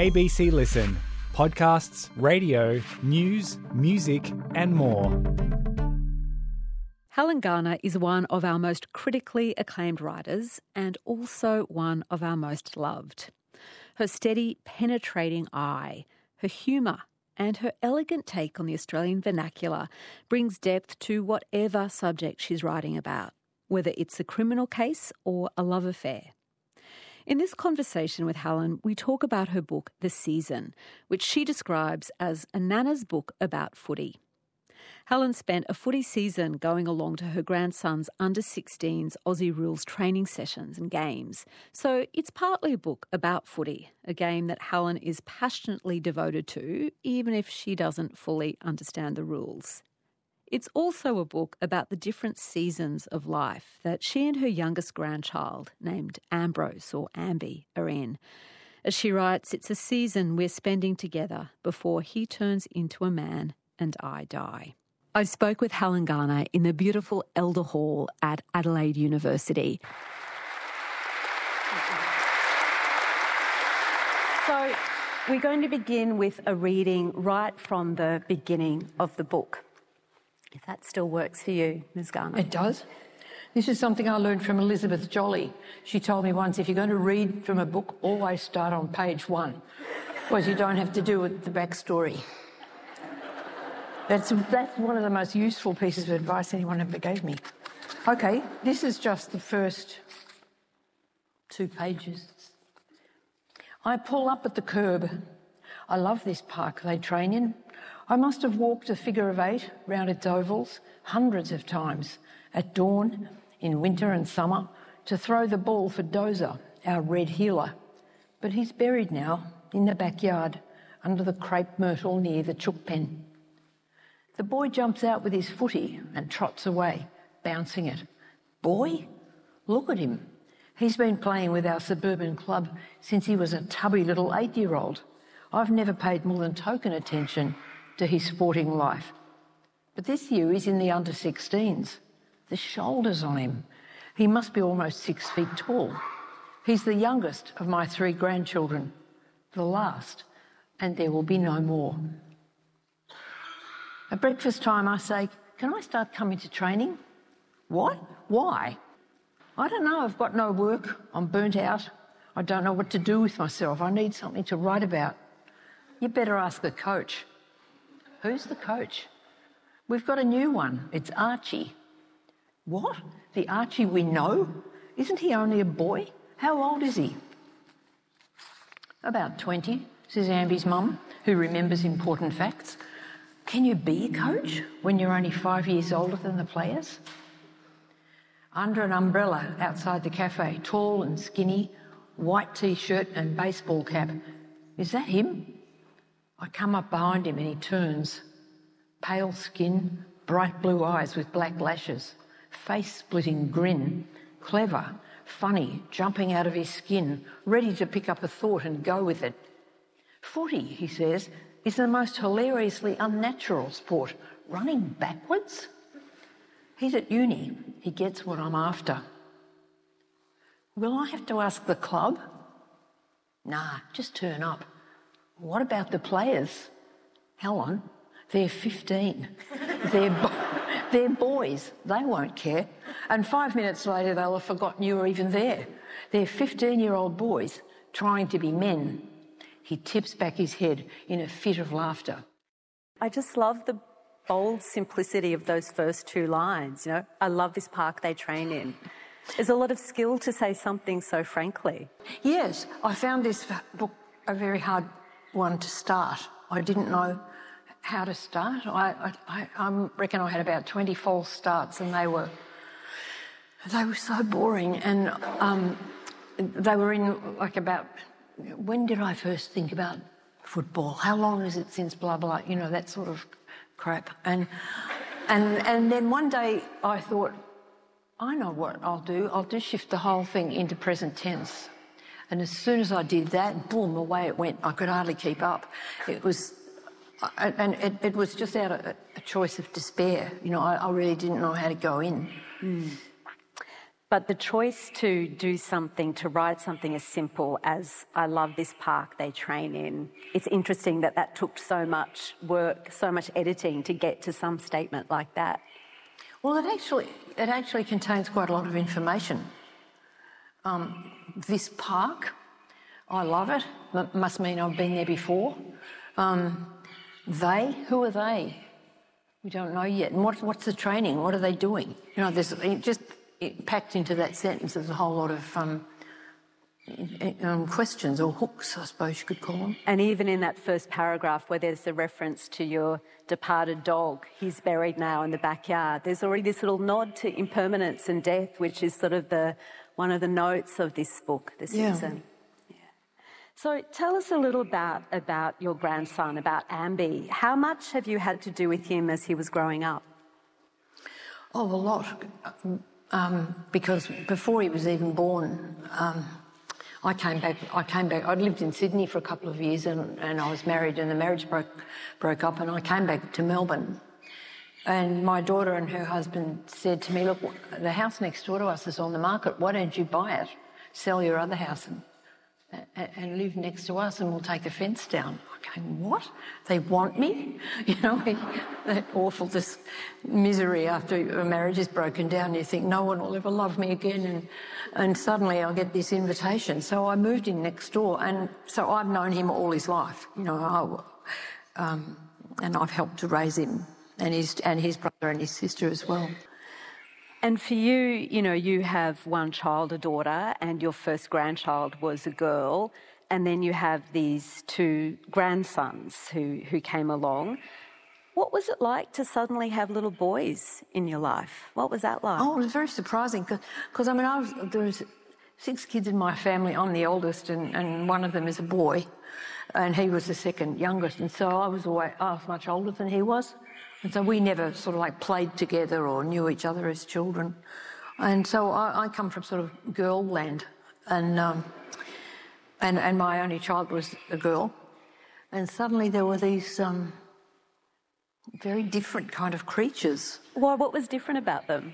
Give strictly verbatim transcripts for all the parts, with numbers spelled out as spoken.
A B C Listen. Podcasts, radio, news, music and more. Helen Garner is one of our most critically acclaimed writers and also one of our most loved. Her steady, penetrating eye, her humour and her elegant take on the Australian vernacular brings depth to whatever subject she's writing about, whether it's a criminal case or a love affair. In this conversation with Helen, we talk about her book, The Season, which she describes as a nana's book about footy. Helen spent a footy season going along to her grandson's under sixteens Aussie Rules training sessions and games. So it's partly a book about footy, a game that Helen is passionately devoted to, even if she doesn't fully understand the rules. It's also a book about the different seasons of life that she and her youngest grandchild, named Ambrose or Ambi, are in. As she writes, it's a season we're spending together before he turns into a man and I die. I spoke with Helen Garner in the beautiful Elder Hall at Adelaide University. So we're going to begin with a reading right from the beginning of the book, if that still works for you, Miz Garner. It does. This is something I learned from Elizabeth Jolly. She told me once, if you're going to read from a book, always start on page one, because you don't have to do with the backstory. That's, that's one of the most useful pieces of advice anyone ever gave me. Okay, this is just the first two pages. I pull up at the curb. I love this park they train in. I must have walked a figure of eight round its ovals hundreds of times at dawn, in winter and summer, to throw the ball for Dozer, our red heeler. But he's buried now in the backyard under the crepe myrtle near the chook pen. The boy jumps out with his footy and trots away, bouncing it. Boy? Look at him. He's been playing with our suburban club since he was a tubby little eight-year-old. I've never paid more than token attention to his sporting life. But this year he's in the under sixteens. The shoulders on him. He must be almost six feet tall. He's the youngest of my three grandchildren. The last, and there will be no more. At breakfast time I say, can I start coming to training? What? Why? I don't know, I've got no work. I'm burnt out. I don't know what to do with myself. I need something to write about. You better ask the coach. Who's the coach? We've got a new one. It's Archie. What? The Archie we know? Isn't he only a boy? How old is he? About twenty, says Ambi's mum, who remembers important facts. Can you be a coach when you're only five years older than the players? Under an umbrella outside the cafe, tall and skinny, white T-shirt and baseball cap. Is that him? I come up behind him and he turns. Pale skin, bright blue eyes with black lashes, face-splitting grin, clever, funny, jumping out of his skin, ready to pick up a thought and go with it. Footy, he says, is the most hilariously unnatural sport. Running backwards? He's at uni. He gets what I'm after. Will I have to ask the club? Nah, just turn up. What about the players? Helen, they're fifteen. they're, bo- they're boys. They won't care. And five minutes later, they'll have forgotten you were even there. They're fifteen-year-old boys trying to be men. He tips back his head in a fit of laughter. I just love the bold simplicity of those first two lines. You know, I love this park they train in. There's a lot of skill to say something so frankly. Yes, I found this book a very hard one to start. I didn't know how to start. I, I, I reckon I had about twenty false starts, and they were they were so boring. And um, they were in like about, when did I first think about football? How long is it since blah blah? You know, that sort of crap. And and and then one day I thought, I know what I'll do. I'll just shift the whole thing into present tense. And as soon as I did that, boom, away it went. I could hardly keep up. It was, and it, it was just out of a choice of despair. You know, I, I really didn't know how to go in. Mm. But the choice to do something, to write something as simple as, I love this park they train in, it's interesting that that took so much work, so much editing to get to some statement like that. Well, it actually, it actually contains quite a lot of information. Um, this park, I love it. That must mean I've been there before. Um, they, who are they? We don't know yet. And what, what's the training? What are they doing? You know, there's it just it packed into that sentence. There's a whole lot of um, um, questions or hooks, I suppose you could call them. And even in that first paragraph where there's the reference to your departed dog, he's buried now in the backyard. There's already this little nod to impermanence and death, which is sort of the one of the notes of this book, this Yeah. season. So tell us a little about, about your grandson, about Ambi. How much have you had to do with him as he was growing up? Oh, a lot. Um, because before he was even born, um, I came back. I came back. I'd lived in Sydney for a couple of years, and, and I was married, and the marriage broke broke up, and I came back to Melbourne. And my daughter and her husband said to me, "Look, the house next door to us is on the market. Why don't you buy it, sell your other house, and and live next to us, and we'll take the fence down." I'm going, what? They want me? You know, that awful this misery after a marriage is broken down. You think no one will ever love me again, and and suddenly I'll get this invitation. So I moved in next door, and so I've known him all his life. You know, I, um, and I've helped to raise him, and his and his brother and his sister as well. And for you, you know, you have one child, a daughter, and your first grandchild was a girl, and then you have these two grandsons who, who came along. What was it like to suddenly have little boys in your life? What was that like? Oh, it was very surprising because, I mean, I was, there was six kids in my family. I'm the oldest, and, and one of them is a boy, and he was the second youngest, and so I was always, I was much older than he was. And so we never sort of like played together or knew each other as children. And so I, I come from sort of girl land, and, um, and and my only child was a girl. And suddenly there were these um, very different kind of creatures. Well, what was different about them?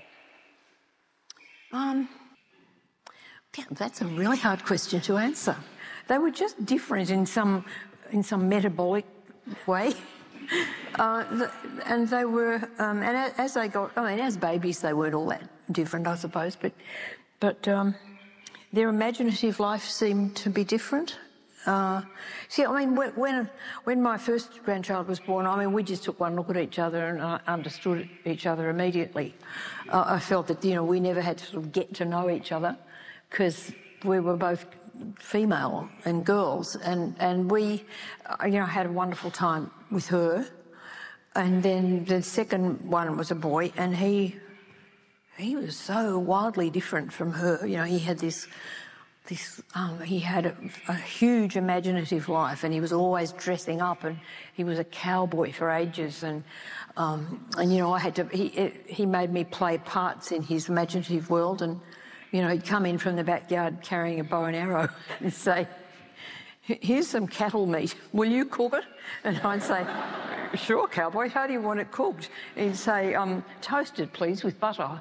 Um, yeah, that's a really hard question to answer. They were just different in some in some metabolic way. Uh, and they were, um, and as they got, I mean, as babies, they weren't all that different, I suppose, but but um, their imaginative life seemed to be different. Uh, see, I mean, when when my first grandchild was born, I mean, we just took one look at each other and uh, understood each other immediately. Uh, I felt that, you know, we never had to sort of get to know each other because we were both female and girls, and, and we, you know, had a wonderful time with her. And then the second one was a boy, and he he was so wildly different from her. You know, he had this this um, he had a, a huge imaginative life, and he was always dressing up, and he was a cowboy for ages, and um, and you know, I had to he he made me play parts in his imaginative world, and you know, he'd come in from the backyard carrying a bow and arrow and say, "Here's some cattle meat. Will you cook it?" And I'd say, "Sure, cowboy. How do you want it cooked?" He'd say, um, "Toasted, please, with butter."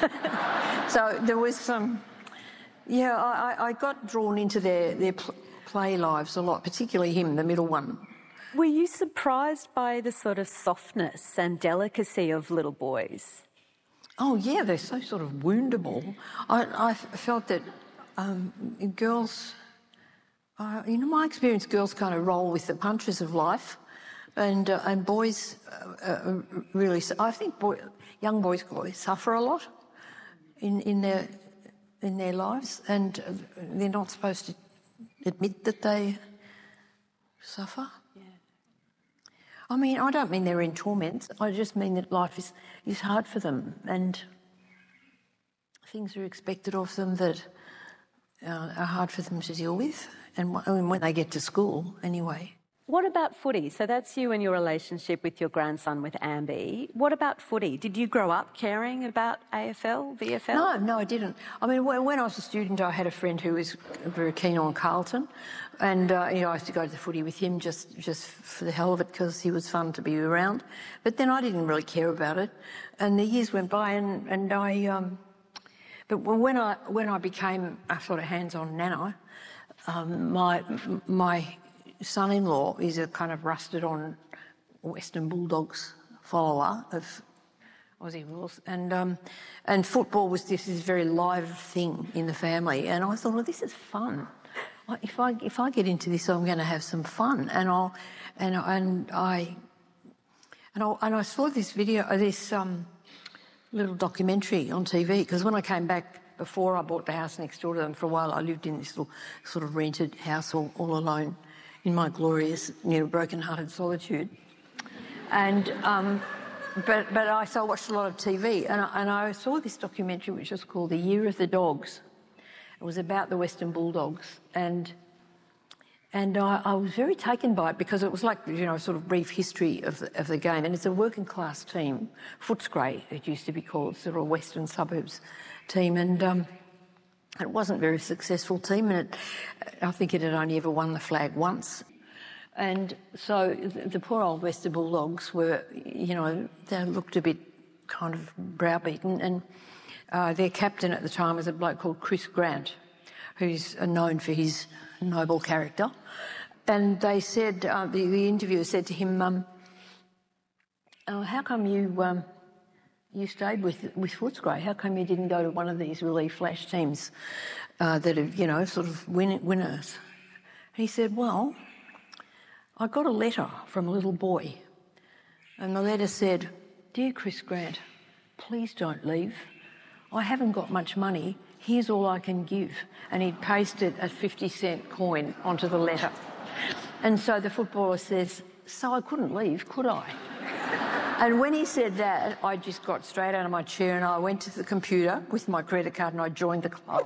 So there was some, yeah, I, I got drawn into their, their play lives a lot, particularly him, the middle one. Were you surprised by the sort of softness and delicacy of little boys? Oh, yeah, they're so sort of woundable. I, I felt that um, girls, uh, you know, my experience, girls kind of roll with the punches of life, and uh, and boys uh, uh, really, I think boy, young boys suffer a lot in, in their in their lives, and they're not supposed to admit that they suffer. Yeah. I mean, I don't mean they're in torment. I just mean that life is, is hard for them, and things are expected of them that uh, are hard for them to deal with, and I mean, when they get to school, anyway. What about footy? So that's you and your relationship with your grandson, with Ambi. What about footy? Did you grow up caring about A F L, V F L? No, no, I didn't. I mean, when I was a student, I had a friend who was very keen on Carlton, and uh, you know, I used to go to the footy with him just, just for the hell of it because he was fun to be around. But then I didn't really care about it, and the years went by, and, and I... Um, but when I when I became a sort of hands-on nana, um, my my son-in-law is a kind of rusted-on Western Bulldogs follower of Aussie rules, and um, and football was this, this very live thing in the family, and I thought, well, this is fun. If I if I get into this, I'm going to have some fun, and I'll and and I and I and I saw this video, this um, little documentary on T V, because when I came back before I bought the house next door to them, for a while I lived in this little sort of rented house all, all alone in my glorious, you know, broken-hearted solitude, and um, but but I so I watched a lot of T V, and I, and I saw this documentary which was called The Year of the Dogs. It was about the Western Bulldogs, and and I, I was very taken by it because it was like, you know, sort of brief history of the, of the game. And it's a working class team, Footscray it used to be called, sort of a Western suburbs team, and um, it wasn't a very successful team. And it, I think it had only ever won the flag once. And so the, the poor old Western Bulldogs were, you know, they looked a bit kind of browbeaten, and Uh, their captain at the time was a bloke called Chris Grant, who's known for his noble character. And they said, uh, the, the interviewer said to him, um, oh, how come you um, you stayed with, with Footscray? How come you didn't go to one of these really flash teams uh, that are, you know, sort of win, winners? And he said, well, I got a letter from a little boy, and the letter said, Dear Chris Grant, please don't leave. I haven't got much money, here's all I can give. And he'd pasted a fifty cent coin onto the letter. And so the footballer says, so I couldn't leave, could I? And when he said that, I just got straight out of my chair and I went to the computer with my credit card and I joined the club.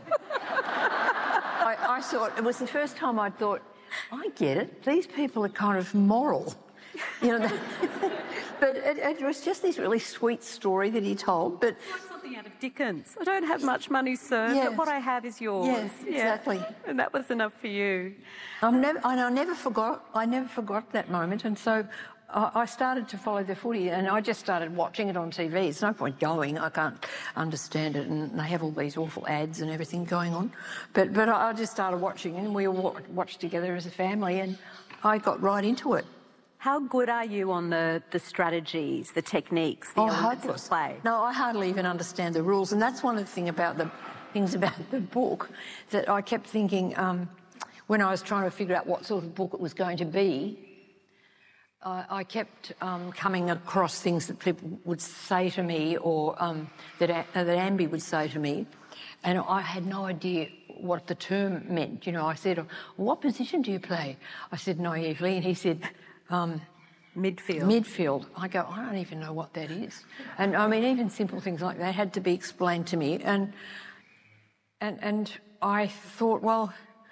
I, I thought, it was the first time I thought, I get it, these people are kind of moral. You know, but it, it was just this really sweet story that he told. But out of Dickens. I don't have much money, sir, yes. but what I have is yours. Yes, exactly. Yeah. And that was enough for you. I've never, and I never forgot. I never forgot that moment, and so I, I started to follow the footy, and I just started watching it on T V. It's no point going. I can't understand it, and they have all these awful ads and everything going on. But but I just started watching, and we all watched together as a family, and I got right into it. How good are you on the, the strategies, the techniques, the oh, elements hopeless. of play? No, I hardly even understand the rules, and that's one of the thing about the things about the book that I kept thinking um, when I was trying to figure out what sort of book it was going to be. Uh, I kept um, coming across things that people would say to me, or um, that uh, that Ambi would say to me, and I had no idea what the term meant. You know, I said, "What position do you play?" I said naively, and he said, Um, midfield. Midfield. I go, I don't even know what that is. And I mean, even simple things like that had to be explained to me. And and and I thought, well,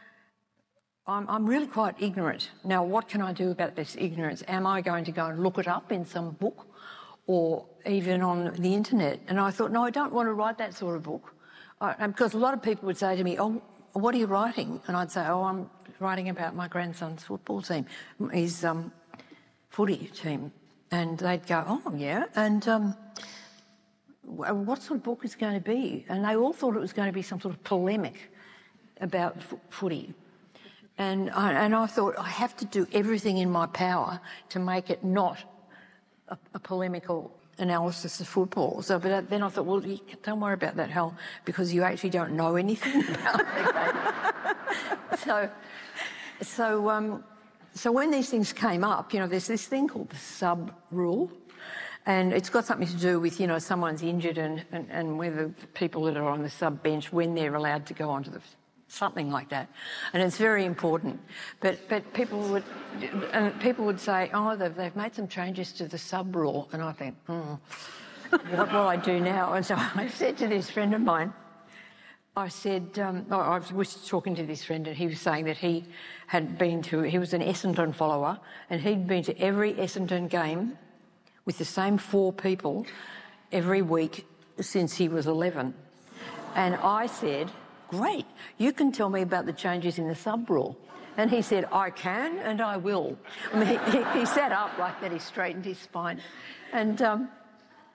I'm, I'm really quite ignorant. Now, what can I do about this ignorance? Am I going to go and look it up in some book or even on the internet? And I thought, no, I don't want to write that sort of book. I, because a lot of people would say to me, oh, what are you writing? And I'd say, oh, I'm writing about my grandson's football team. He's um, footy team. And they'd go, oh, yeah, and um, what sort of book is it going to be? And they all thought it was going to be some sort of polemic about f- footy. And I, and I thought, I have to do everything in my power to make it not a, a polemical analysis of football. So, but then I thought, well, you, don't worry about that, Hal, because you actually don't know anything about the game. so, so, um, so when these things came up, you know, there's this thing called the sub rule, and it's got something to do with, you know, someone's injured and, and, and whether the people that are on the sub bench, when they're allowed to go onto the something like that, and it's very important. But but people would and people would say, oh, they've, they've made some changes to the sub rule, and I think, hmm, what will I do now? And so I said to this friend of mine, I said, um, oh, I was talking to this friend, and he was saying that he had been to, he was an Essendon follower, and he'd been to every Essendon game with the same four people every week since he was eleven. And I said, great, you can tell me about the changes in the sub rule. And he said, I can and I will. I mean, he, he sat up like that, he straightened his spine. And um,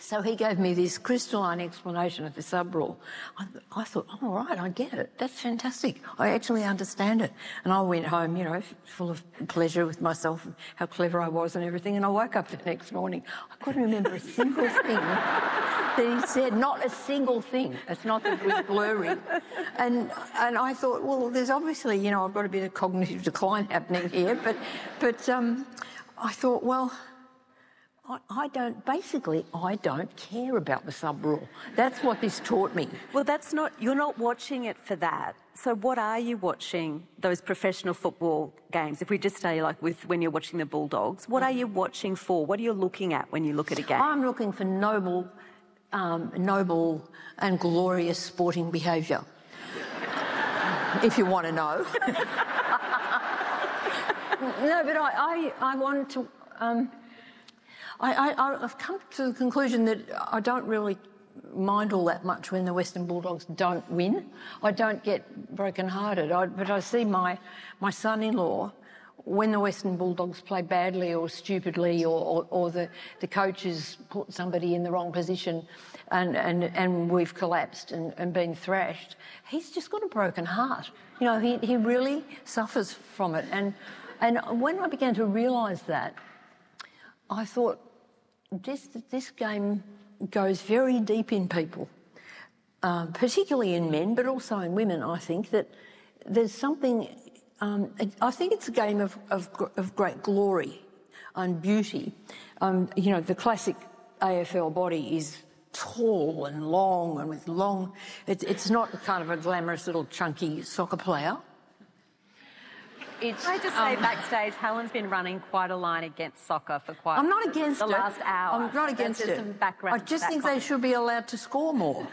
So he gave me this crystalline explanation of the sub rule. I, I thought, oh, all right, I get it. That's fantastic. I actually understand it. And I went home, you know, full of pleasure with myself and how clever I was and everything. And I woke up the next morning. I couldn't remember a single thing that he said. Not a single thing. It's not that it was blurry. And and I thought, well, there's obviously, you know, I've got a bit of cognitive decline happening here. But but um, I thought, well, I, I don't, basically, I don't care about the sub rule. That's what this taught me. Well, that's not, you're not watching it for that. So what are you watching, those professional football games? If we just stay like with when you're watching the Bulldogs, what are you watching for? What are you looking at when you look at a game? I'm looking for noble, um, noble and glorious sporting behaviour, if you want to know. No, but I, I, I want to... Um, I, I, I've come to the conclusion that I don't really mind all that much when the Western Bulldogs don't win. I don't get broken-hearted, I, but I see my, my son-in-law, when the Western Bulldogs play badly or stupidly or, or, or the, the coaches put somebody in the wrong position and, and, and we've collapsed and, and been thrashed, he's just got a broken heart. You know, he, he really suffers from it. And, and when I began to realise that, I thought, This, this game goes very deep in people, um, particularly in men, but also in women, I think, that there's something... Um, I think it's a game of, of, of great glory and beauty. Um, you know, the classic A F L body is tall and long and with long... It's, it's not kind of a glamorous little chunky soccer player. It's, I just say um, backstage, Helen's been running quite a line against soccer for quite I'm not against the it. last hour. I'm not against it. Some background I just think they should be allowed to score more.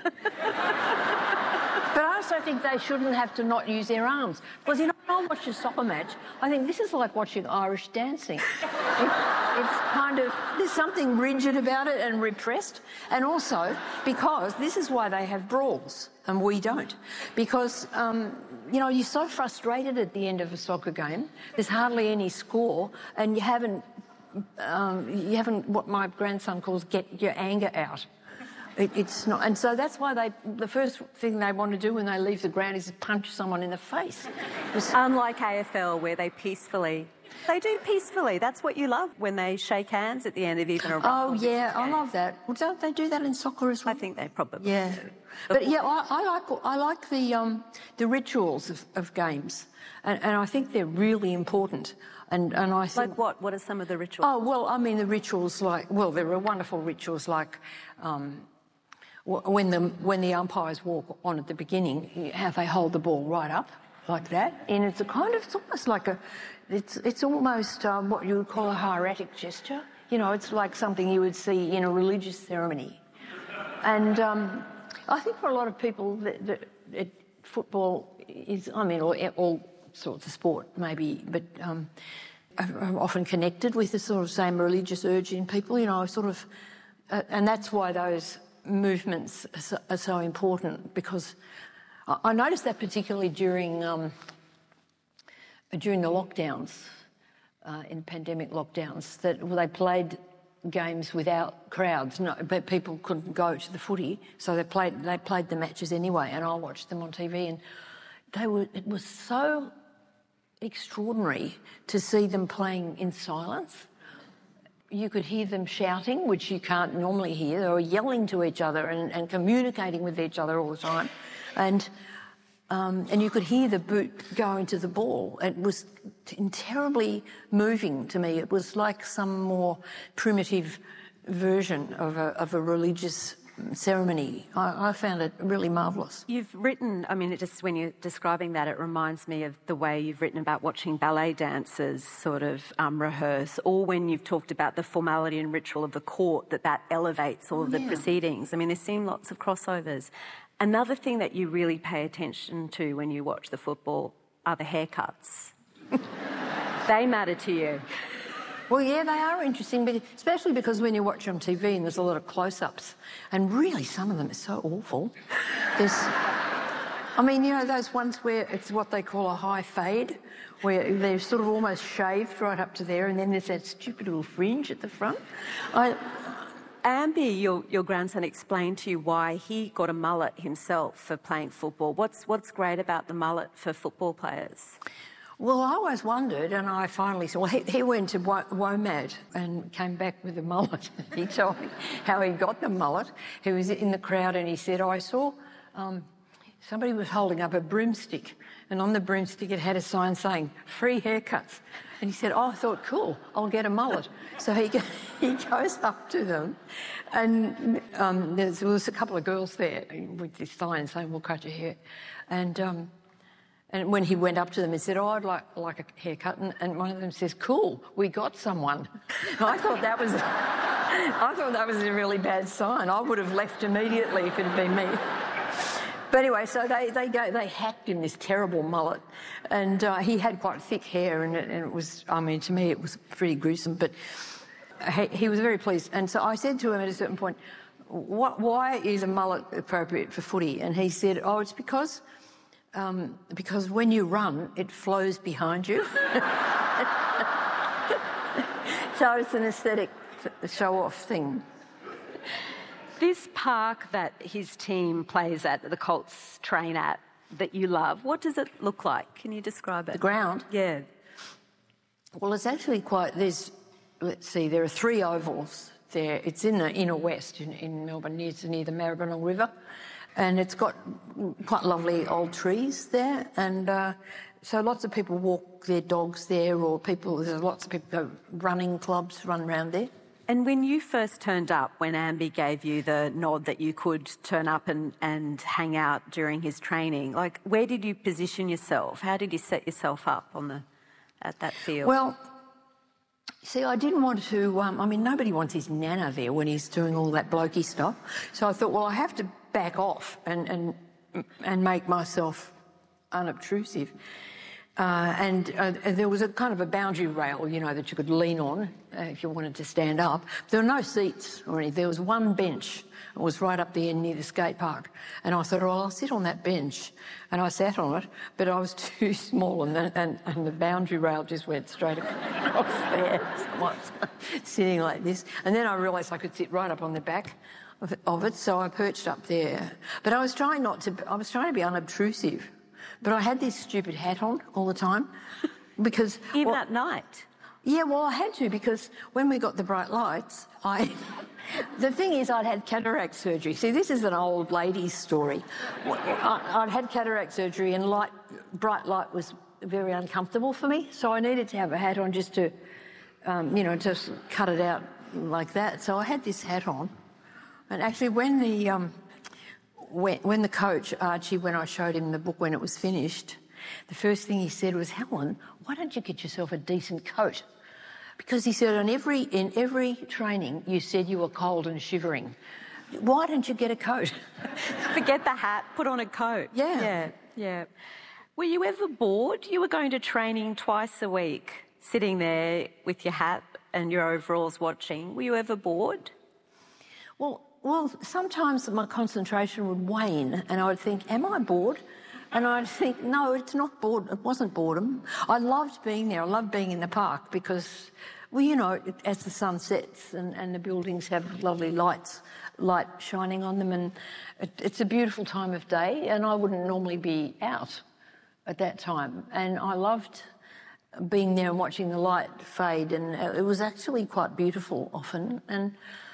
But I also think they shouldn't have to not use their arms. Because, you know, when I watch a soccer match, I think this is like watching Irish dancing. It, it's kind of... There's something rigid about it and repressed. And also because this is why they have brawls and we don't. Because... Um, You know, you're so frustrated at the end of a soccer game. There's hardly any score, and you haven't, um, you haven't what my grandson calls get your anger out. It, it's not, and so that's why they. The first thing they want to do when they leave the ground is punch someone in the face. It's, Unlike A F L, where they peacefully. They do peacefully. That's what you love when they shake hands at the end of even a. Oh yeah, I love that. Well, don't they do that in soccer as well? I think they probably. Yeah. do. But yeah, I, I like I like the um, the rituals of, of games, and, and I think they're really important. And and I think like what? What are some of the rituals? Oh well, I mean the rituals like well, there are wonderful rituals like um, when the when the umpires walk on at the beginning, how they hold the ball right up like that, and it's a kind of it's almost like a it's it's almost um, what you would call a hieratic gesture. You know, it's like something you would see in a religious ceremony, and. Um, I think for a lot of people, that, that, that football is, I mean, all, all sorts of sport maybe, but um, are often connected with the sort of same religious urge in people, you know, sort of, uh, and that's why those movements are so, are so important, because I, I noticed that particularly during um, during the lockdowns, uh, in pandemic lockdowns, that they played games without crowds, no, but people couldn't go to the footy, so they played they played the matches anyway, and I watched them on T V, and they were it was so extraordinary to see them playing in silence. You could hear them shouting, which you can't normally hear. They were yelling to each other and, and communicating with each other all the time, and um, and you could hear the boot go into the ball. It was terribly moving to me. It was like some more primitive version of a, of a religious ceremony. I, I found it really marvellous. You've written, I mean, it just when you're describing that, it reminds me of the way you've written about watching ballet dancers sort of um, rehearse, or when you've talked about the formality and ritual of the court, that that elevates all of the yeah. proceedings. I mean, there seem lots of crossovers. Another thing that you really pay attention to when you watch the football are the haircuts. They matter to you. Well, yeah, they are interesting, but especially because when you watch on T V and there's a lot of close-ups, and really some of them are so awful. There's, I mean, you know, those ones where it's what they call a high fade, where they're sort of almost shaved right up to there, and then there's that stupid little fringe at the front. I, Ambi, your, your grandson, explained to you why he got a mullet himself for playing football. What's, what's great about the mullet for football players? Well, I always wondered, and I finally said, well, he, he went to WOMAD and came back with a mullet. He told me how he got the mullet. He was in the crowd and he said, oh, I saw um, somebody was holding up a broomstick, and on the broomstick it had a sign saying, free haircuts. And he said, oh, I thought, cool, I'll get a mullet. So he he goes up to them, and um, there was a couple of girls there with this sign saying, we'll cut your hair. And um, and when he went up to them and said, oh, I'd like, like a haircut, and, and one of them says, cool, we got someone. I thought that was I thought that was a really bad sign. I would have left immediately if it had been me. But anyway, so they they go, they hacked him this terrible mullet, and uh, he had quite thick hair, and it, and it was, I mean, to me it was pretty gruesome, but he, he was very pleased. And so I said to him at a certain point, what, why is a mullet appropriate for footy? And he said, oh, it's because um, because when you run, it flows behind you. So it's an aesthetic show-off thing. This park that his team plays at, that the Colts train at, that you love, what does it look like? Can you describe it? The ground? Yeah. Well, it's actually quite, there's, let's see, there are three ovals there. It's in the inner west in, in Melbourne, near, near the Maribyrnong River, and it's got quite lovely old trees there, and uh, so lots of people walk their dogs there, or people, there's lots of people go running clubs run around there. And when you first turned up, when Ambi gave you the nod that you could turn up and, and hang out during his training, like, where did you position yourself? How did you set yourself up on the at that field? Well, see, I didn't want to, um, I mean, nobody wants his nana there when he's doing all that blokey stuff. So I thought, well, I have to back off and, and, and make myself unobtrusive. Uh, and, uh, and there was a kind of a boundary rail, you know, that you could lean on uh, if you wanted to stand up. There were no seats or anything. There was one bench. It was right up there near the skate park. And I thought, well, I'll sit on that bench. And I sat on it, but I was too small, and the, and, and the boundary rail just went straight across there. So I was sitting like this. And then I realised I could sit right up on the back of it, of it, so I perched up there. But I was trying not to, I was trying to be unobtrusive. But I had this stupid hat on all the time because... Even well, at night? Yeah, well, I had to, because when we got the bright lights, I... The thing is, I'd had cataract surgery. See, this is an old lady's story. I'd had cataract surgery, and light, bright light was very uncomfortable for me, so I needed to have a hat on just to, um, you know, just cut it out like that. So I had this hat on. And actually, when the... Um, When, when the coach, Archie, when I showed him the book when it was finished, the first thing he said was, Helen, why don't you get yourself a decent coat? Because he said, in every, in every training, you said you were cold and shivering. Why don't you get a coat? Forget the hat, put on a coat. Yeah. Yeah, yeah. Were you ever bored? You were going to training twice a week, sitting there with your hat and your overalls watching. Were you ever bored? Well, Well, sometimes my concentration would wane, and I would think, am I bored? And I'd think, no, it's not bored. It wasn't boredom. I loved being there. I loved being in the park because, well, you know, as the sun sets and, and the buildings have lovely lights, light shining on them, and it, it's a beautiful time of day, and I wouldn't normally be out at that time. And I loved being there and watching the light fade, and it was actually quite beautiful often. And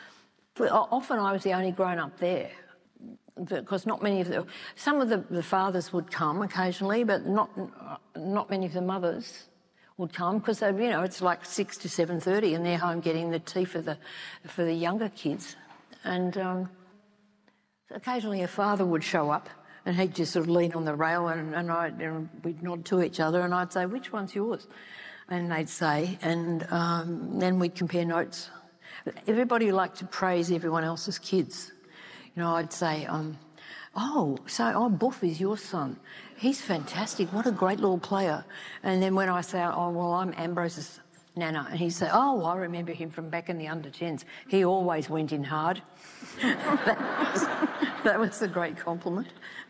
often I was the only grown-up there, because not many of the... Some of the, the fathers would come occasionally, but not not many of the mothers would come, because, you know, it's like six to seven thirty and they're home getting the tea for the, for the younger kids. And um, occasionally a father would show up and he'd just sort of lean on the rail, and, and, I, and we'd nod to each other, and I'd say, which one's yours? And they'd say, and um, then we'd compare notes. Everybody liked to praise everyone else's kids. You know, I'd say, um, oh, so, oh, Buff is your son. He's fantastic. What a great little player. And then when I say, oh, well, I'm Ambrose's nana, and he'd say, oh, I remember him from back in the under tens. He always went in hard. that, was, that was a great compliment.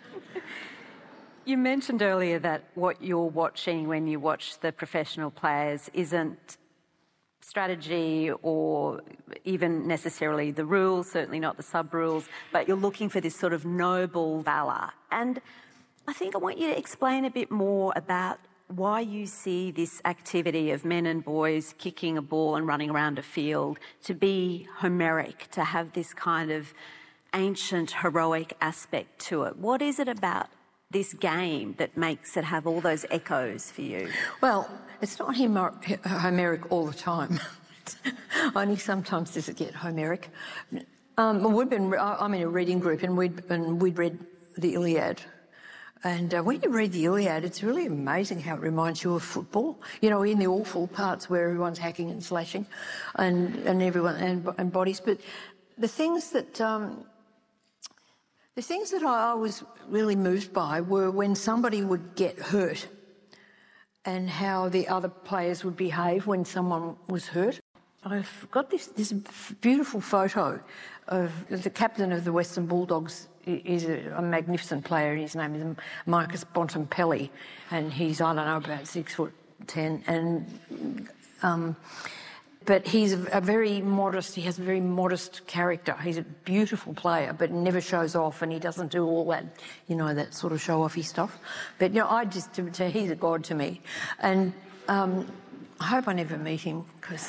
You mentioned earlier that what you're watching when you watch the professional players isn't strategy or even necessarily the rules, certainly not the sub-rules, but you're looking for this sort of noble valour. And I think I want you to explain a bit more about why you see this activity of men and boys kicking a ball and running around a field to be Homeric, to have this kind of ancient, heroic aspect to it. What is it about this game that makes it have all those echoes for you? Well, it's not Homer- Homeric all the time. Only sometimes does it get Homeric. Um, we've been, I'm in a reading group and we'd, and we'd read the Iliad. And uh, when you read the Iliad, it's really amazing how it reminds you of football. You know, in the awful parts where everyone's hacking and slashing, and and everyone and, and bodies. But the things that um, the things that I, I was really moved by were when somebody would get hurt, and how the other players would behave when someone was hurt. I've got this this beautiful photo of the captain of the Western Bulldogs. He's a, a magnificent player. His name is Marcus Bontempelli, and he's, I don't know, about six foot ten. And um, but he's a, a very modest. He has a very modest character. He's a beautiful player, but never shows off, and he doesn't do all that, you know, that sort of show-offy stuff. But you know, I just to, to, he's a god to me, and um, I hope I never meet him because.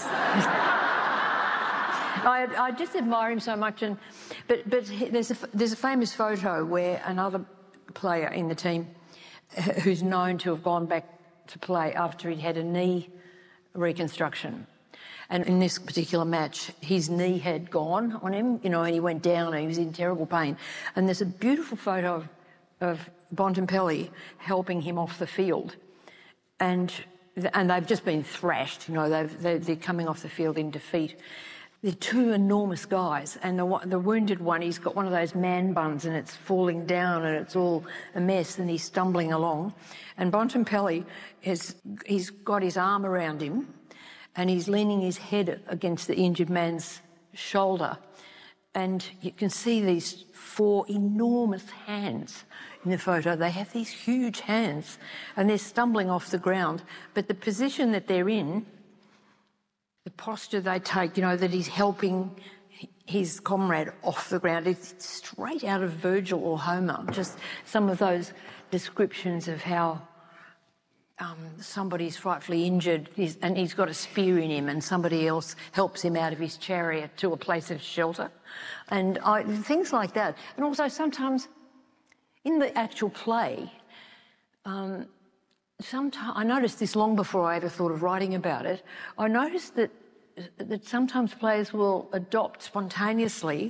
I, I just admire him so much, and but but there's a there's a famous photo where another player in the team, who's known to have gone back to play after he'd had a knee reconstruction, and in this particular match, his knee had gone on him, you know, and he went down and he was in terrible pain. And there's a beautiful photo of, of Bontempelli helping him off the field, and and they've just been thrashed, you know, they've they're, they're coming off the field in defeat. They're two enormous guys, and the, the wounded one, he's got one of those man buns and it's falling down and it's all a mess and he's stumbling along. And Bontempelli, has, he's got his arm around him and he's leaning his head against the injured man's shoulder. And you can see these four enormous hands in the photo. They have these huge hands and they're stumbling off the ground. But the position that they're in, the posture they take, you know, that he's helping his comrade off the ground, it's straight out of Virgil or Homer. Just some of those descriptions of how um, somebody's frightfully injured he's, and he's got a spear in him and somebody else helps him out of his chariot to a place of shelter. And I, things like that. And also sometimes in the actual play, um, Sometimes, I noticed this long before I ever thought of writing about it. I noticed that that sometimes players will adopt spontaneously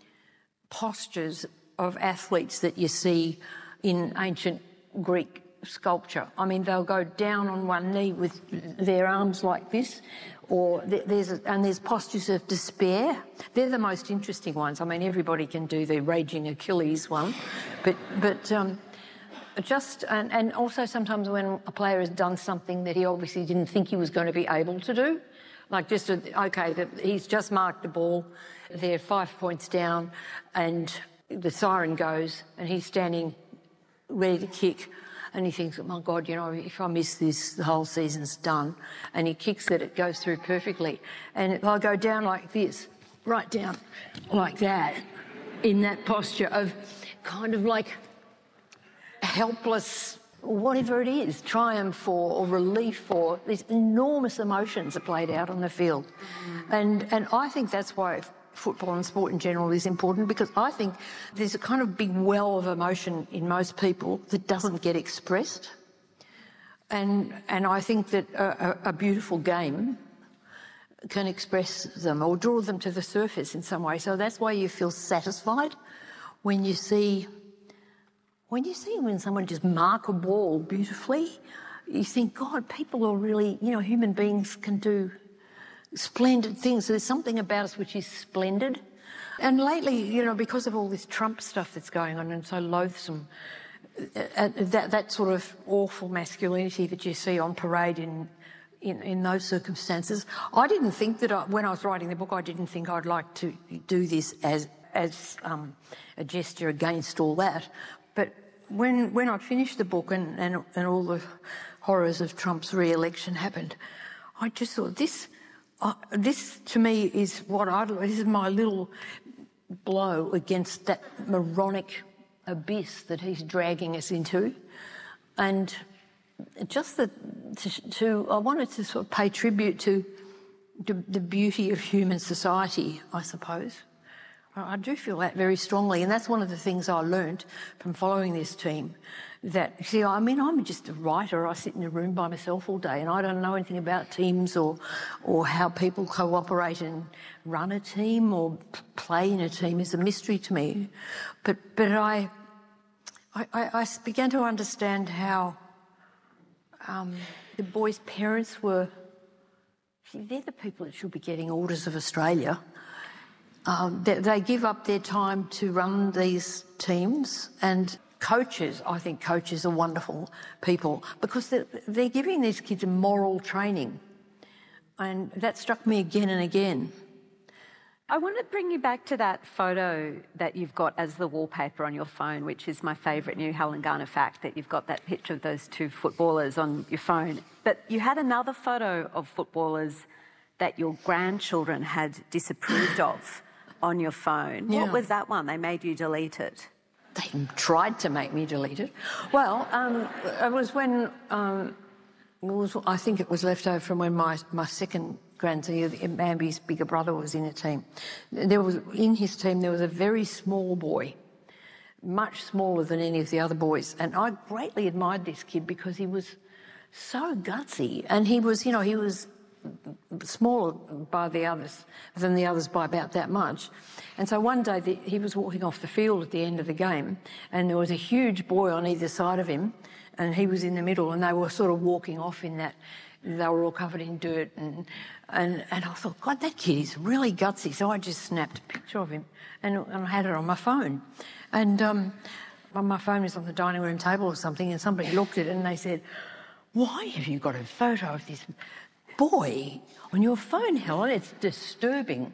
postures of athletes that you see in ancient Greek sculpture. I mean, they'll go down on one knee with their arms like this, or there's a, and there's postures of despair. They're the most interesting ones. I mean, everybody can do the raging Achilles one, but but. Um, Just and, and also sometimes when a player has done something that he obviously didn't think he was going to be able to do, like just a, okay, the, he's just marked the ball, they're five points down, and the siren goes, and he's standing ready to kick, and he thinks, oh my God, you know, if I miss this, the whole season's done, and he kicks it, it goes through perfectly, and I'll go down like this, right down like that, in that posture of kind of like helpless, whatever it is, triumph or, or relief, or these enormous emotions are played out on the field. Mm. And and I think that's why football and sport in general is important, because I think there's a kind of big well of emotion in most people that doesn't get expressed. And and I think that a, a beautiful game can express them or draw them to the surface in some way. So that's why you feel satisfied when you see when you see when someone just mark a ball beautifully. You think, God, people are really, you know, human beings can do splendid things. There's something about us which is splendid. And lately, you know, because of all this Trump stuff that's going on and so loathsome, uh, that that sort of awful masculinity that you see on parade in in, in those circumstances, I didn't think that I, when I was writing the book, I didn't think I'd like to do this as as um, a gesture against all that. But when when I finished the book and, and, and all the horrors of Trump's re-election happened, I just thought, this Uh, this, to me, is what I... This is my little blow against that moronic abyss that he's dragging us into. And just that to, to I wanted to sort of pay tribute to the, the beauty of human society, I suppose. I do feel that very strongly, and that's one of the things I learned from following this team. That, see, I mean, I'm just a writer. I sit in a room by myself all day, and I don't know anything about teams or, or how people cooperate and run a team or play in a team. Is a mystery to me. But but I I, I began to understand how um, the boys' parents were. See, they're the people that should be getting orders of Australia. Um, they, they give up their time to run these teams, and coaches, I think coaches are wonderful people because they're, they're giving these kids a moral training, and that struck me again and again. I want to bring you back to that photo that you've got as the wallpaper on your phone, which is my favourite new Helen Garner fact, that you've got that picture of those two footballers on your phone. But you had another photo of footballers that your grandchildren had disapproved of on your phone. Yeah. What was that one? They made you delete it. They tried to make me delete it. Well, um, it was when, um, it was, I think it was left over from when my, my second grandson, Bambi's bigger brother, was in a team. There was, in his team, there was a very small boy, much smaller than any of the other boys. And I greatly admired this kid because he was so gutsy. And he was, you know, he was smaller by the others than the others by about that much. And so one day the, he was walking off the field at the end of the game, and there was a huge boy on either side of him, and he was in the middle, and they were sort of walking off in that. They were all covered in dirt, and and, and I thought, God, that kid is really gutsy. So I just snapped a picture of him, and, and I had it on my phone. And um, my phone was on the dining room table or something, and somebody looked at it and they said, "Why have you got a photo of this boy on your phone, Helen? It's disturbing."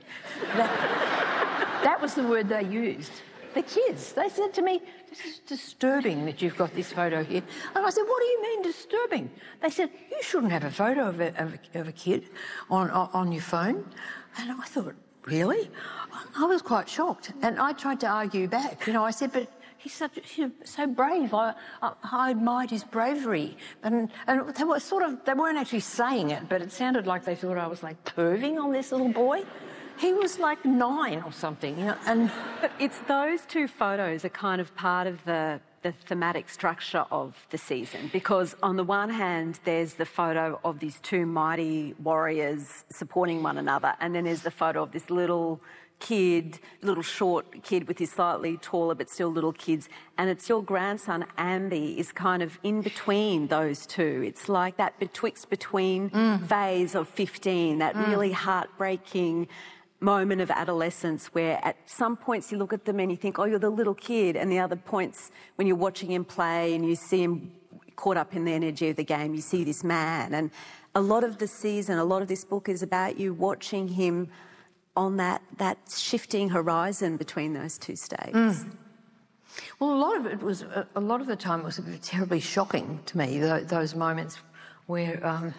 That, that was the word they used. The kids, they said to me, "This is disturbing that you've got this photo here." And I said, "What do you mean disturbing?" They said, "You shouldn't have a photo of a, of a, of a kid on, on your phone." And I thought, really? I was quite shocked. And I tried to argue back. You know, I said, "But he's such, he's so brave. I, I, I admired his bravery." And, and they were sort of, they weren't actually saying it, but it sounded like they thought I was like perving on this little boy. He was like nine or something, you know, and... But it's those two photos are kind of part of the, the thematic structure of the season, because on the one hand, there's the photo of these two mighty warriors supporting one another, and then there's the photo of this little kid, little short kid with his slightly taller but still little kids, and it's your grandson, Ambi, is kind of in between those two. It's like that betwixt between mm. phase of fifteen, that mm. really heartbreaking moment of adolescence where at some points you look at them and you think, oh, you're the little kid, and the other points when you're watching him play and you see him caught up in the energy of the game, you see this man. And a lot of the season, a lot of this book is about you watching him on that, that shifting horizon between those two states. Mm. Well, a lot of it was, a lot of the time it was terribly shocking to me, those moments where... Um,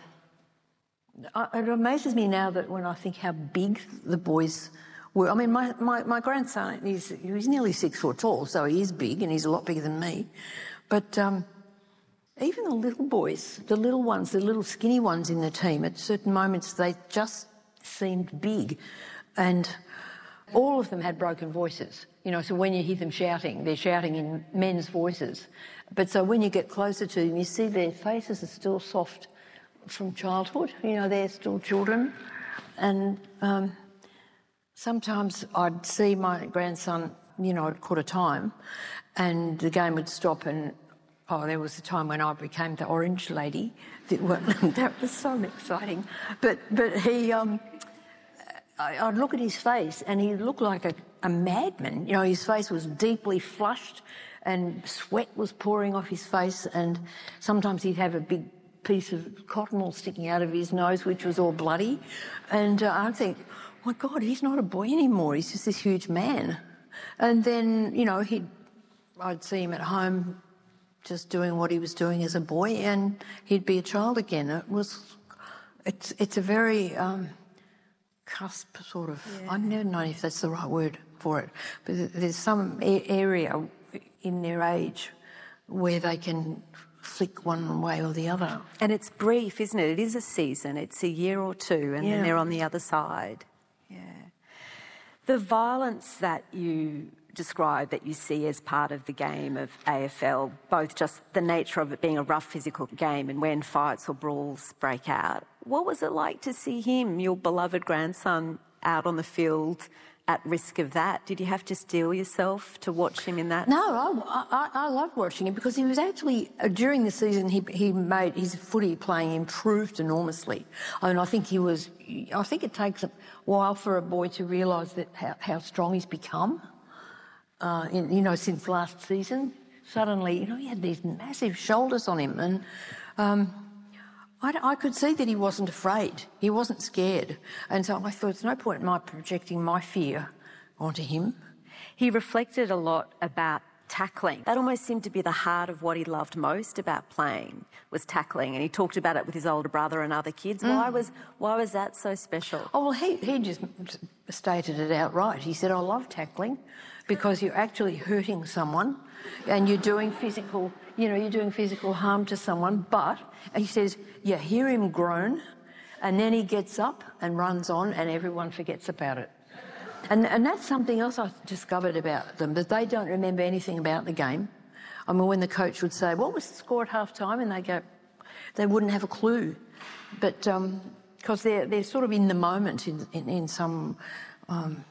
It amazes me now that when I think how big the boys were. I mean, my, my, my grandson, he's, he's nearly six foot tall, so he is big, and he's a lot bigger than me. But um, even the little boys, the little ones, the little skinny ones in the team, at certain moments they just seemed big. And all of them had broken voices. You know, so when you hear them shouting, they're shouting in men's voices. But so when you get closer to them, you see their faces are still soft from childhood, you know, they're still children. And um, sometimes I'd see my grandson, you know, at quarter time, and the game would stop, and oh, there was a time when I became the orange lady. That was so exciting. But but he, um, I'd look at his face, and he looked like a, a madman. You know, his face was deeply flushed, and sweat was pouring off his face, and sometimes he'd have a big piece of cotton wool sticking out of his nose, which was all bloody. And uh, I think, oh my God, he's not a boy anymore. He's just this huge man. And then, you know, he'd, I'd see him at home just doing what he was doing as a boy, and he'd be a child again. It was, it's, it's a very, um, cusp, sort of. Yeah. I never know if that's the right word for it, but there's some a- area in their age where they can flick one way or the other. And it's brief, isn't it? It is a season. It's a year or two, and yeah. then they're on the other side. Yeah. The violence that you describe, that you see as part of the game of A F L, both just the nature of it being a rough physical game and when fights or brawls break out. What was it like to see him, your beloved grandson, out on the field at risk of that? Did you have to steel yourself to watch him in that? No, I, I, I loved watching him because he was actually, uh, during the season, he, he made his footy playing improved enormously. I mean, I think he was, I think it takes a while for a boy to realise that how, how strong he's become. Uh, in, you know, since last season, suddenly, you know, he had these massive shoulders on him, and um, I, I could see that he wasn't afraid. He wasn't scared, and so I thought, there's no point in my projecting my fear onto him. He reflected a lot about tackling. That almost seemed to be the heart of what he loved most about playing, was tackling, and he talked about it with his older brother and other kids. Mm. Why was why was that so special? Oh, well, he, he just stated it outright. He said, I love tackling because you're actually hurting someone and you're doing physical, you know, you're doing physical harm to someone, but, and he says, you hear him groan and then he gets up and runs on and everyone forgets about it. And, and that's something else I discovered about them, that they don't remember anything about the game. I mean, when the coach would say, what was the score at half-time? And they go, they wouldn't have a clue. But because um, they're, they're sort of in the moment in, in, in some... Um,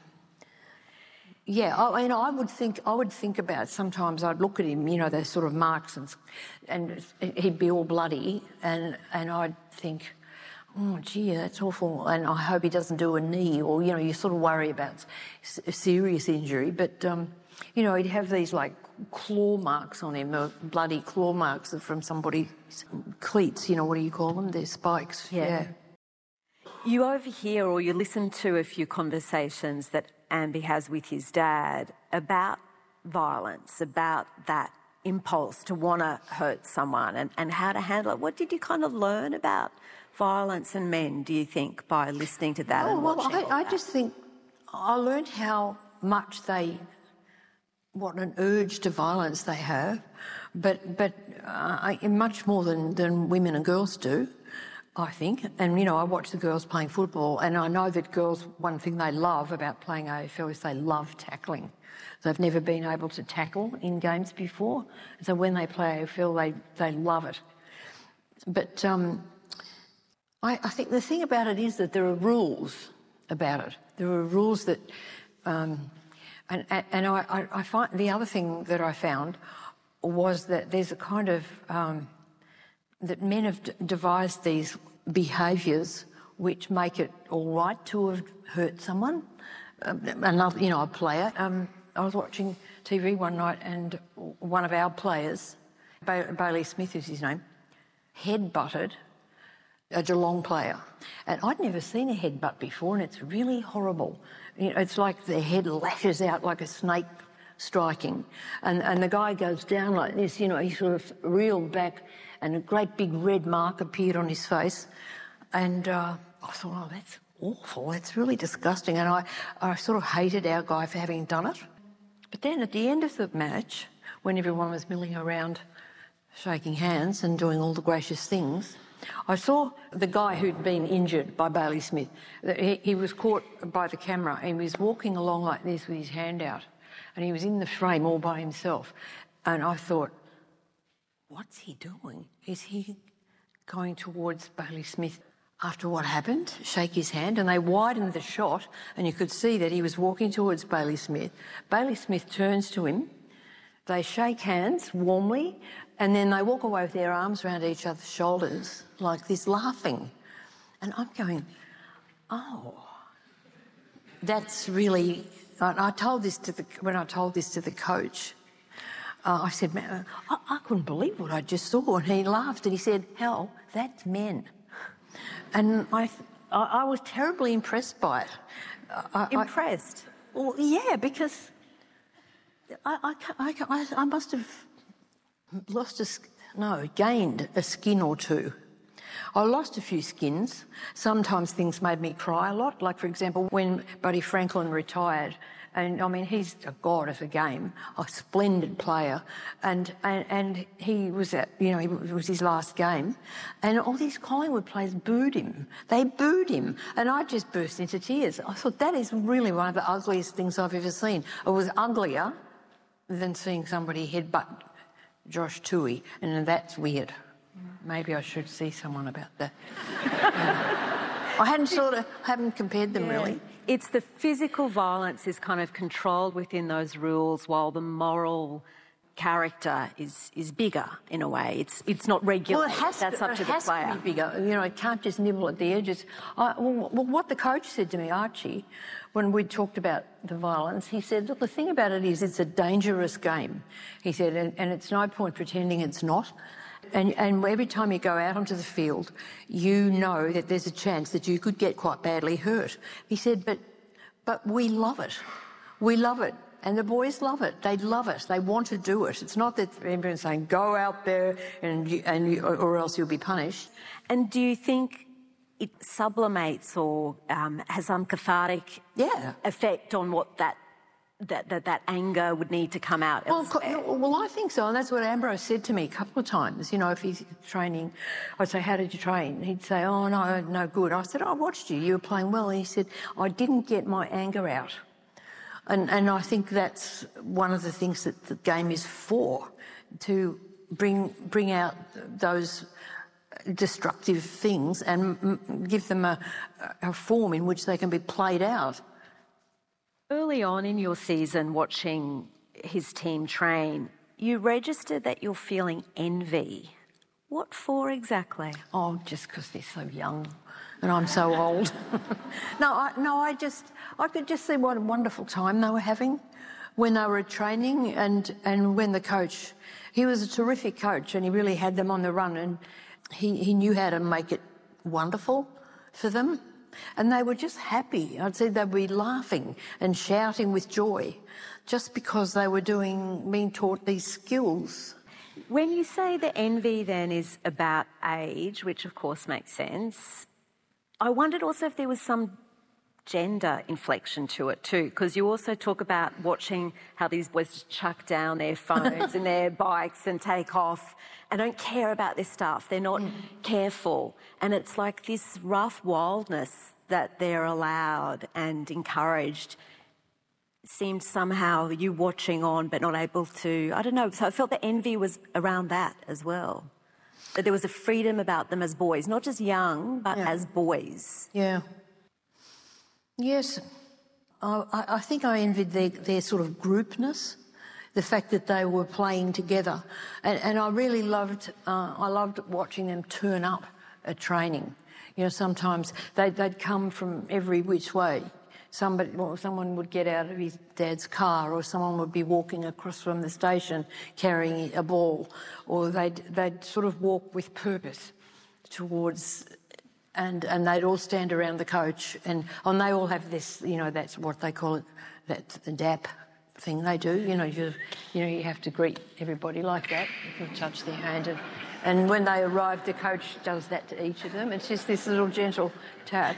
yeah, I mean, I would think, I would think about, sometimes I'd look at him, you know, those sort of marks, and, and he'd be all bloody, and, and I'd think, oh, gee, that's awful, and I hope he doesn't do a knee, or, you know, you sort of worry about a serious injury, but, um, you know, he'd have these, like, claw marks on him, or bloody claw marks from somebody's cleats, you know, what do you call them? They're spikes. Yeah. yeah. You overhear or you listen to a few conversations that Ambi has with his dad about violence, about that impulse to want to hurt someone and, and how to handle it. What did you kind of learn about violence and men, do you think, by listening to that oh, and well, watching I, all I that? just think I learned how much they, what an urge to violence they have, but but uh, much more than, than women and girls do, I think. And, you know, I watch the girls playing football, and I know that girls, one thing they love about playing A F L is they love tackling. They've never been able to tackle in games before, so when they play A F L, they, they love it. But um, I, I think the thing about it is that there are rules about it. There are rules that... Um, and and I, I find the other thing that I found was that there's a kind of... Um, that men have d- devised these behaviours which make it all right to have hurt someone. Um, another, you know, a player. Um, I was watching T V one night and one of our players, ba- Bailey Smith is his name, head-butted a Geelong player. And I'd never seen a headbutt before, and it's really horrible. You know, it's like their head lashes out like a snake striking. And, and the guy goes down like this, you know, he sort of reeled back, and a great big red mark appeared on his face. And uh, I thought, oh, that's awful. That's really disgusting. And I, I sort of hated our guy for having done it. But then at the end of the match, when everyone was milling around shaking hands and doing all the gracious things, I saw the guy who'd been injured by Bailey Smith. He, he was caught by the camera and he was walking along like this with his hand out. And he was in the frame all by himself. And I thought, what's he doing? Is he going towards Bailey Smith after what happened? Shake his hand. And they widened the shot and you could see that he was walking towards Bailey Smith. Bailey Smith turns to him. They shake hands warmly and then they walk away with their arms around each other's shoulders like this, laughing. And I'm going, oh, that's really... I told this to the... When I told this to the coach, Uh, I said, man, I, I couldn't believe what I just saw. And he laughed and he said, hell, that's men. And I I, I was terribly impressed by it. I, Impressed? I, well, yeah, because I, I, I, I must have lost a... No, gained a skin or two. I lost a few skins. Sometimes things made me cry a lot. Like, for example, when Buddy Franklin retired, and I mean, he's a god of the game, a splendid player, and and, and he was at, you know, it was his last game, and all these Collingwood players booed him. They booed him, and I just burst into tears. I thought, that is really one of the ugliest things I've ever seen. It was uglier than seeing somebody headbutt Josh Toohey, and that's weird. Maybe I should see someone about that. I hadn't sort of haven't compared them, yeah. really. It's the physical violence is kind of controlled within those rules, while the moral character is is bigger in a way. It's it's not regular. Well, it has That's to, up it to has the player. To be bigger. You know, it can't just nibble at the edges. I, well, well, what the coach said to me, Archie, when we talked about the violence, he said, look, the thing about it is it's a dangerous game. He said, and, and it's no point pretending it's not. And, and every time you go out onto the field, you know that there's a chance that you could get quite badly hurt. He said, but but we love it. We love it. And the boys love it. They love it. They want to do it. It's not that everyone's saying, go out there and, you, and you, or else you'll be punished. And do you think it sublimates or um, has some cathartic yeah. effect on what that That, that that anger would need to come out well, elsewhere? Well, I think so, and that's what Ambrose said to me a couple of times. You know, if he's training, I'd say, how did you train? He'd say, oh, no, no good. I said, I watched you, you were playing well. And he said, I didn't get my anger out. And, and I think that's one of the things that the game is for, to bring, bring out those destructive things and give them a, a form in which they can be played out. Early on in your season, watching his team train, you registered that you're feeling envy. What for exactly? Oh, just because they're so young and I'm so old. no, I, no, I just, I could just see what a wonderful time they were having when they were training, and, and when the coach, he was a terrific coach and he really had them on the run, and he, he knew how to make it wonderful for them. And they were just happy. I'd say they'd be laughing and shouting with joy just because they were doing, being taught these skills. When you say the envy then is about age, which of course makes sense, I wondered also if there was some gender inflection to it too, because you also talk about watching how these boys just chuck down their phones and their bikes and take off and don't care about this stuff. They're not mm. careful. And it's like this rough wildness that they're allowed and encouraged seemed somehow you watching on but not able to, I don't know, so I felt the envy was around that as well. That there was a freedom about them as boys, not just young, but yeah. as boys. Yeah. Yes. I, I think I envied their, their sort of groupness, the fact that they were playing together. And, and I really loved, uh, I loved watching them turn up at training. You know, sometimes they'd, they'd come from every which way. Somebody, well, someone would get out of his dad's car, or someone would be walking across from the station carrying a ball, or they'd, they'd sort of walk with purpose towards, and, and they'd all stand around the coach, and, and they all have this, you know, that's what they call it, that's the dap thing they do. You know, you, you know, you have to greet everybody like that. You can touch their hand, and, and when they arrive, the coach does that to each of them. It's just this little gentle tap.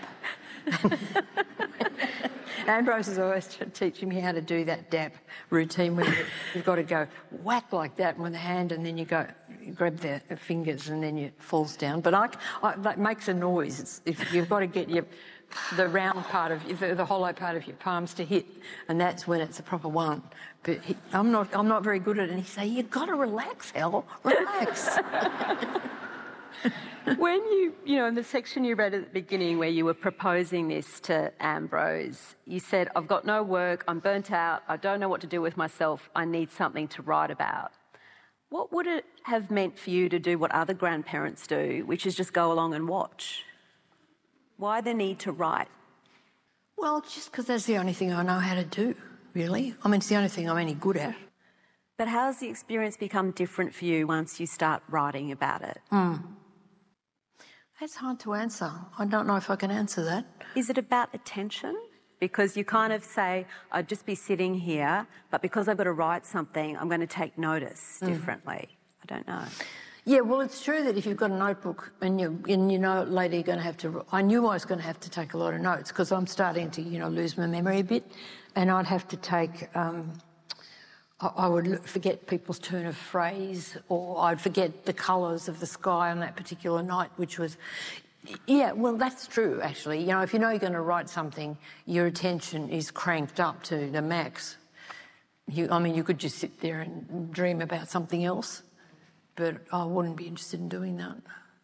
Ambrose is always teaching me how to do that dap routine where you've got to go whack like that with the hand, and then you go you grab the fingers and then it falls down. But I, I, that makes a noise. It's, if you've got to get your the round part of the, the hollow part of your palms to hit, and that's when it's a proper one. But he, I'm not I'm not very good at it. And he say, "You've got to relax, Hal, relax." When you, you know, in the section you read at the beginning where you were proposing this to Ambrose, you said, I've got no work, I'm burnt out, I don't know what to do with myself, I need something to write about. What would it have meant for you to do what other grandparents do, which is just go along and watch? Why the need to write? Well, just because that's the only thing I know how to do, really. I mean, it's the only thing I'm any good at. But how has the experience become different for you once you start writing about it? Mm. That's hard to answer. I don't know if I can answer that. Is it about attention? Because you kind of say, I'd just be sitting here, but because I've got to write something, I'm going to take notice differently. Mm. I don't know. Yeah, well, it's true that if you've got a notebook and you and you know later you're going to have to... I knew I was going to have to take a lot of notes because I'm starting to, you know, lose my memory a bit, and I'd have to take... Um, I, I would forget people's turn of phrase, or I'd forget the colours of the sky on that particular night, which was... Yeah, well, that's true, actually. You know, if you know you're going to write something, your attention is cranked up to the max. You, I mean, you could just sit there and dream about something else, but I wouldn't be interested in doing that.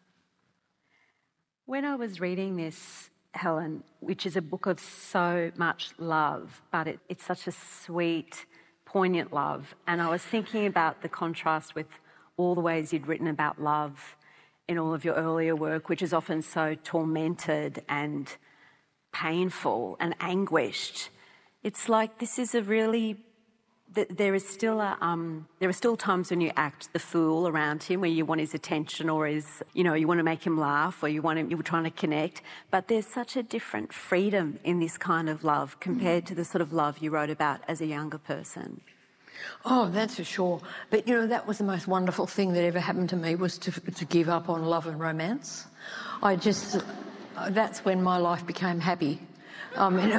When I was reading this, Helen, which is a book of so much love, but it, it's such a sweet, poignant love, and I was thinking about the contrast with all the ways you'd written about love in all of your earlier work, which is often so tormented and painful and anguished. It's like this is a really... There is still a, um, there are still times when you act the fool around him, where you want his attention, or his, you know, you want to make him laugh, or you want him, you're trying to connect. But there's such a different freedom in this kind of love compared to the sort of love you wrote about as a younger person. Oh, that's for sure. But, you know, that was the most wonderful thing that ever happened to me, was to, to give up on love and romance. I just, uh, that's when my life became happy. I mean,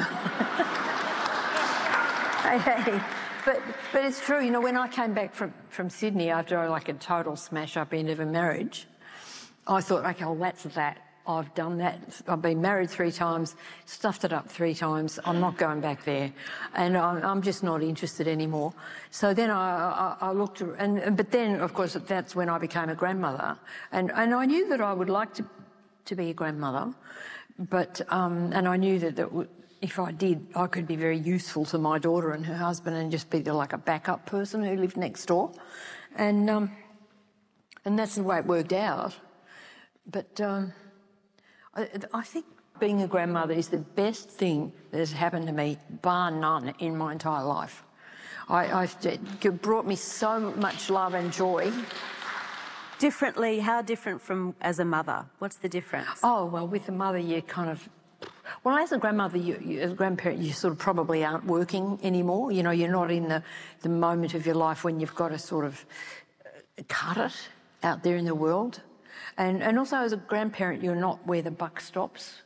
hey, hey. But but it's true, you know, when I came back from, from Sydney after like a total smash-up end of a marriage, I thought, OK, well, that's that. I've done that. I've been married three times, stuffed it up three times. I'm not going back there. And I'm, I'm just not interested anymore. So then I, I, I looked, and but then, of course, that's when I became a grandmother. And, and I knew that I would like to, to be a grandmother, but um, and I knew that that would... If I did, I could be very useful to my daughter and her husband, and just be the, like a backup person who lived next door, and um, and that's the way it worked out. But um, I, I think being a grandmother is the best thing that has happened to me, bar none, in my entire life. I, I, it brought me so much love and joy. Differently, how different from as a mother? What's the difference? Oh, well, with a mother, you kind of... Well, as a grandmother, you, you, as a grandparent, you sort of probably aren't working anymore. You know, you're not in the, the moment of your life when you've got to sort of cut it out there in the world. And, and also as a grandparent, you're not where the buck stops.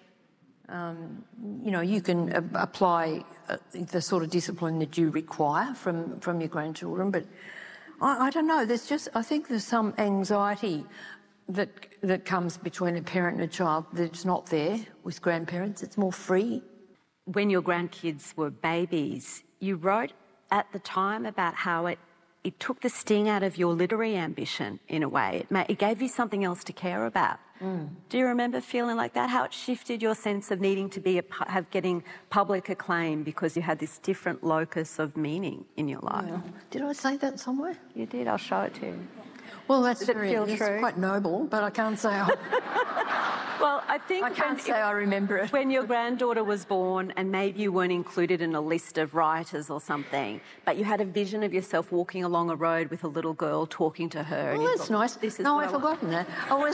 Um, you know, you can uh, apply uh, the sort of discipline that you require from, from your grandchildren. But I, I don't know, there's just, I think there's some anxiety that that comes between a parent and a child that's not there with grandparents. It's more free. When your grandkids were babies, you wrote at the time about how it, it took the sting out of your literary ambition in a way. It, made, it gave you something else to care about. Mm. Do you remember feeling like that? How it shifted your sense of needing to be a, have getting public acclaim because you had this different locus of meaning in your life? Yeah. Did I say that somewhere? You did. I'll show it to you. Well, that's, Does it very, feel that's true? quite noble, but I can't say I... Well, I think... I can't when, say I remember it. When your granddaughter was born and maybe you weren't included in a list of writers or something, but you had a vision of yourself walking along a road with a little girl talking to her. Well, that's thought, nice. This is no, well I've forgotten that. I was,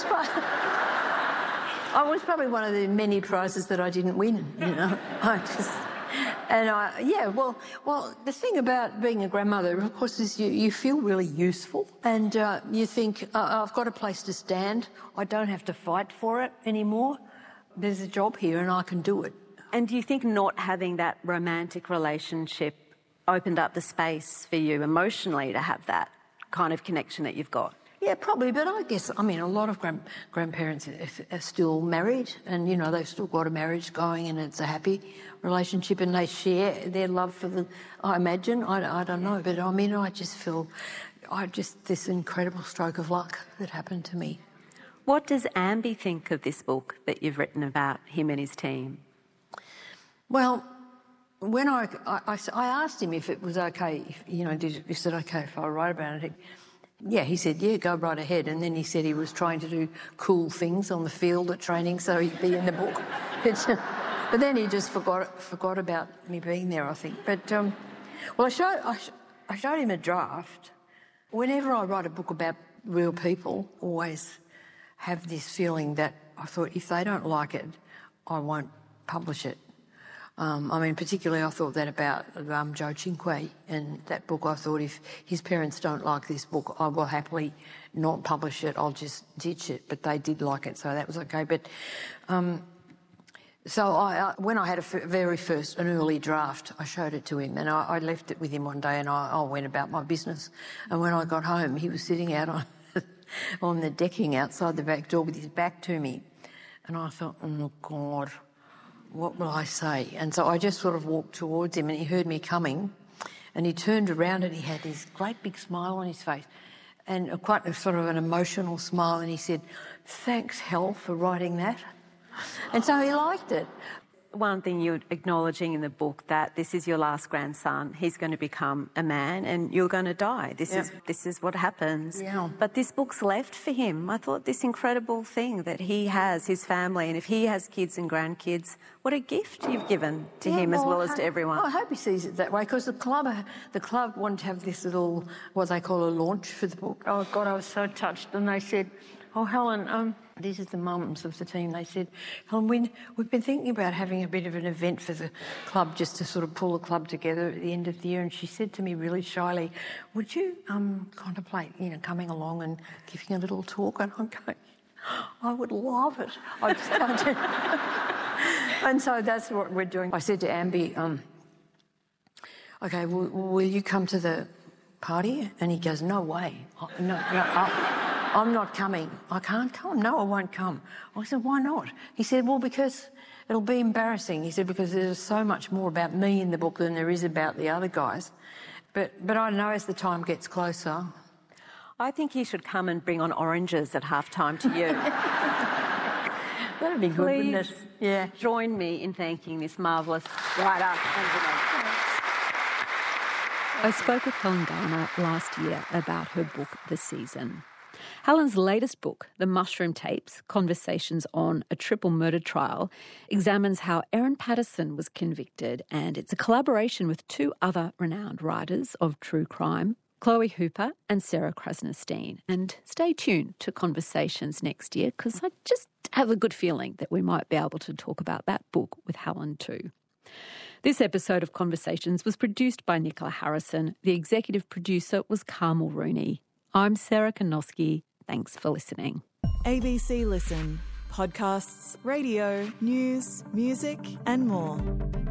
I was probably one of the many prizes that I didn't win, you know. I just... And I, yeah, well, well, the thing about being a grandmother, of course, is you, you feel really useful, and uh, you think, uh, I've got a place to stand. I don't have to fight for it anymore. There's a job here, and I can do it. And do you think not having that romantic relationship opened up the space for you emotionally to have that kind of connection that you've got? Yeah, probably, but I guess, I mean, a lot of grand, grandparents are, are still married, and, you know, they've still got a marriage going, and it's a happy relationship, and they share their love for the, I imagine, I, I don't know, but I mean, I just feel, I just, this incredible stroke of luck that happened to me. What does Amby think of this book that you've written about him and his team? Well, when I, I, I asked him if it was okay, if, you know, did, is it okay if I write about it? Yeah, he said, yeah, go right ahead. And then he said he was trying to do cool things on the field at training, so he'd be in the book. It's, but then he just forgot forgot about me being there, I think. But, um, well, I showed, I, I showed him a draft. Whenever I write a book about real people, always have this feeling that I thought if they don't like it, I won't publish it. Um, I mean, particularly I thought that about um, Joe Cinque and that book. I thought if his parents don't like this book, I will happily not publish it. I'll just ditch it. But they did like it, so that was okay. But um, so I, uh, when I had a f- very first, an early draft, I showed it to him, and I, I left it with him one day, and I, I went about my business. And when I got home, he was sitting out on on the decking outside the back door with his back to me, and I thought, oh God, what will I say? And so I just sort of walked towards him, and he heard me coming, and he turned around and he had this great big smile on his face, and a, quite a sort of an emotional smile, and he said, "Thanks, Hal, for writing that." And so he liked it. One thing you're acknowledging in the book, that this is your last grandson. He's going to become a man and you're going to die. This Yeah. is this is what happens. Yeah. But this book's left for him. I thought this incredible thing that he has, his family, and if he has kids and grandkids, what a gift you've given to Yeah, him as well I as to hope- everyone. I hope he sees it that way, because the club, the club wanted to have this little, what they call a launch for the book. Oh God, I was so touched, and they said, "Oh, Helen, um, this is the mums of the team." They said, "Helen, we, we've been thinking about having a bit of an event for the club, just to sort of pull the club together at the end of the year." And she said to me really shyly, "Would you um, contemplate, you know, coming along and giving a little talk?" And I'm going, "I would love it." I just, I just, and so that's what we're doing. I said to Ambi, um, "Okay, will, will you come to the party?" And he goes, "No way. I- No, no, I, I'm not coming." "I can't come." "No, I won't come." I said, "Why not?" He said, "Well, because it'll be embarrassing." He said, "Because there's so much more about me in the book than there is about the other guys. But, but I know as the time gets closer." I think he should come and bring on oranges at half-time to you. That'd be good, wouldn't it? Please Yeah. join me in thanking this marvellous writer, Angela. I spoke with Helen Garner last year about her book, The Season. Helen's latest book, The Mushroom Tapes, Conversations on a Triple Murder Trial, examines how Erin Patterson was convicted, and it's a collaboration with two other renowned writers of true crime, Chloe Hooper and Sarah Krasnostein. And stay tuned to Conversations next year, because I just have a good feeling that we might be able to talk about that book with Helen too. This episode of Conversations was produced by Nicola Harrison. The executive producer was Carmel Rooney. I'm Sarah Konoski. Thanks for listening. A B C Listen. Podcasts, radio, news, music and more.